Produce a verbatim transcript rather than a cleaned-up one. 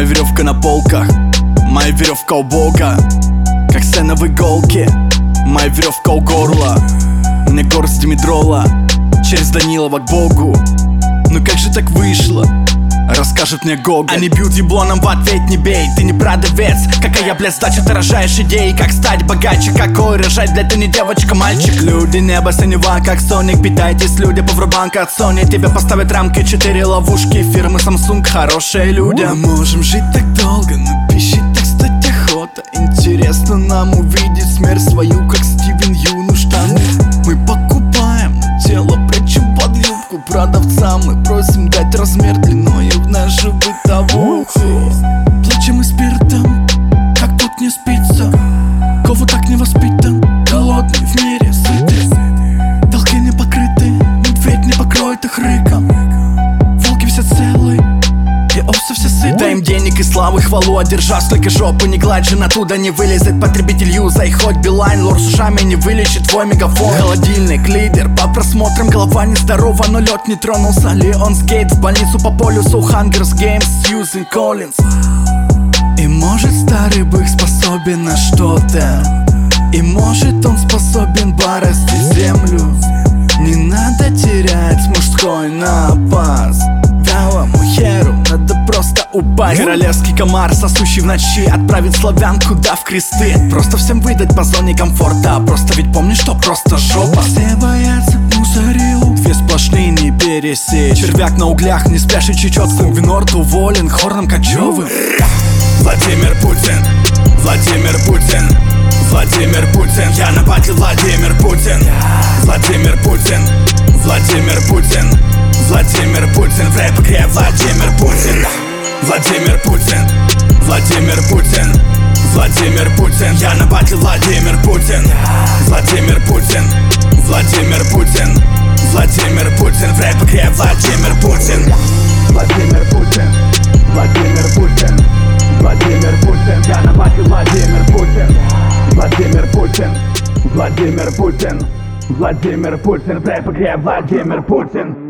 Моя веревка на полках, моя веревка у Бога, как сцена в иголке. Моя веревка у горла, мне горсть димедрола через Данилова к Богу. Ну как же так вышло? Расскажет мне Гоголь. Они бьют еблоном в ответ, не бей. Ты не продавец, какая, блядь, сдача, ты рожаешь идеи. Как стать богаче, какой рожать, блядь, ты не девочка, мальчик. Люди, небо синева, как Соник. Питайтесь, люди, пауэрбанк от Sony. Тебе поставят рамки, четыре ловушки фирмы Samsung, хорошие люди. Мы можем жить так долго, но пищить так стать охота. Интересно нам увидеть смерть свою, как Стивен Ю, ну штаны. Мы покупаем, но тело прячем под юбку продавца. Мы просим дать размер длиною в нашу бытовуху. Плачем и спиртом, как тут не спится. Кого так не воспитан, голодный в мире сытый. Долги не покрыты, медведь не покроет их рыком. Волки все целые, и овцы все сыты. Дай им денег и славы, хвалу, одержав столько жопы. Не гладь, жена оттуда не вылезет. Потребитель юзай, хоть Билайн. Лор с ушами не вылечит твой мегафон. Холодильник, лидер, по просмотрам голова нездорова, но лед не тронулся. Леон Скейт в больницу по полюсу. Hunger Games, Сьюзен Коллинз. И может старый бык способен на что-то. И может он способен бороздить землю. Не надо терять мужской напас. Вялому херу надо просто упасть. Королевский комар, сосущий в ночи, отправить славян куда в кресты. Просто всем выдать по зоне комфорта. Просто ведь помни, что просто жопа. Все боятся мусорилу, две сплошные не пересечь. Червяк на углях, не спящий чечетством. Винорд уволен, хорном кочевым. Владимир Путин, Владимир Путин, Владимир Путин. Я на пати Владимир Путин, Владимир Путин, Владимир Путин, Владимир Путин. В рэп-игре Владимир Путин, Владимир Путин, Владимир Путин, Владимир Путин. Я на пати Владимир Путин, Владимир Путин, Владимир Путин, Владимир Путин. В рэп-игре Владимир Путин, Владимир Путин, Владимир Путин, Владимир Путин. Я на пати Владимир Путин, Владимир Путин, Владимир Путин, Владимир Путин. В рэп-игре Владимир Путин.